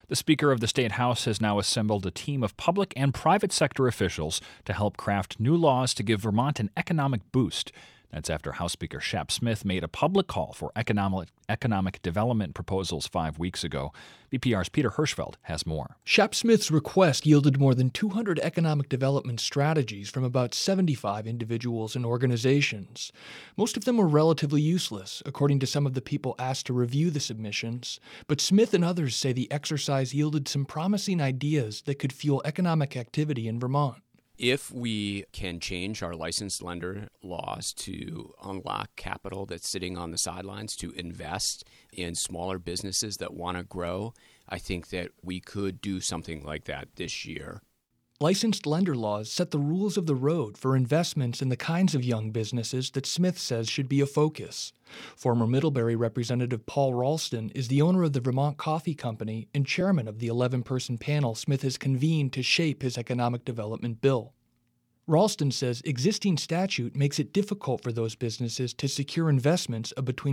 The Speaker of the State House has now assembled a team of public and private sector officials to help craft new laws to give Vermont an economic boost. That's after House Speaker Shap Smith made a public call for economic development proposals 5 weeks ago. VPR's Peter Hirschfeld has more. Shap Smith's request yielded more than 200 economic development strategies from about 75 individuals and organizations. Most of them were relatively useless, according to some of the people asked to review the submissions. But Smith and others say the exercise yielded some promising ideas that could fuel economic activity in Vermont. If we can change our licensed lender laws to unlock capital that's sitting on the sidelines to invest in smaller businesses that want to grow, I think that we could do something like that this year. Licensed lender laws set the rules of the road for investments in the kinds of young businesses that Smith says should be a focus. Former Middlebury Representative Paul Ralston is the owner of the Vermont Coffee Company and chairman of the 11-person panel Smith has convened to shape his economic development bill. Ralston says existing statute makes it difficult for those businesses to secure investments of between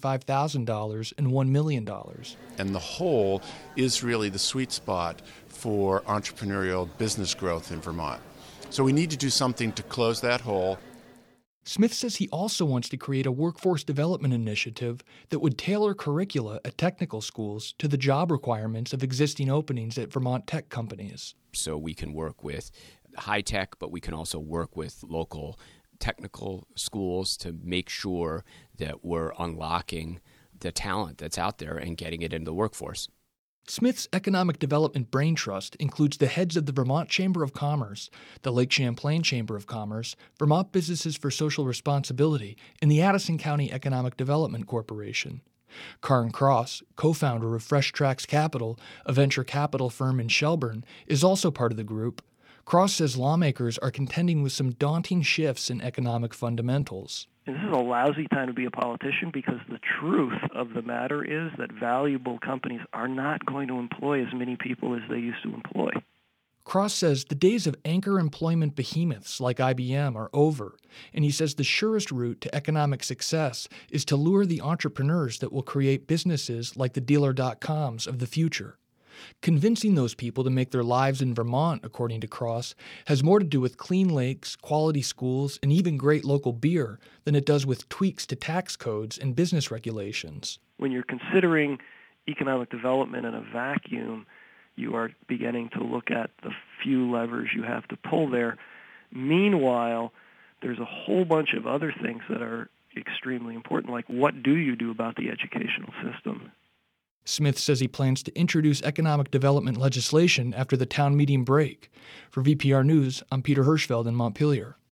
$75,000 and $1 million. And the whole is really the sweet spot for entrepreneurial business growth in Vermont. So we need to do something to close that hole. Smith says he also wants to create a workforce development initiative that would tailor curricula at technical schools to the job requirements of existing openings at Vermont tech companies. So we can work with high tech, but we can also work with local technical schools to make sure that we're unlocking the talent that's out there and getting it into the workforce. Smith's Economic Development Brain Trust includes the heads of the Vermont Chamber of Commerce, the Lake Champlain Chamber of Commerce, Vermont Businesses for Social Responsibility, and the Addison County Economic Development Corporation. Karin Cross, co-founder of Fresh Tracks Capital, a venture capital firm in Shelburne, is also part of the group. Cross says lawmakers are contending with some daunting shifts in economic fundamentals. And this is a lousy time to be a politician because the truth of the matter is that valuable companies are not going to employ as many people as they used to employ. Cross says the days of anchor employment behemoths like IBM are over, and he says the surest route to economic success is to lure the entrepreneurs that will create businesses like the Dealer.coms of the future. Convincing those people to make their lives in Vermont, according to Cross, has more to do with clean lakes, quality schools, and even great local beer than it does with tweaks to tax codes and business regulations. When you're considering economic development in a vacuum, you are beginning to look at the few levers you have to pull there. Meanwhile, there's a whole bunch of other things that are extremely important, like what do you do about the educational system? Smith says he plans to introduce economic development legislation after the town meeting break. For VPR News, I'm Peter Hirschfeld in Montpelier.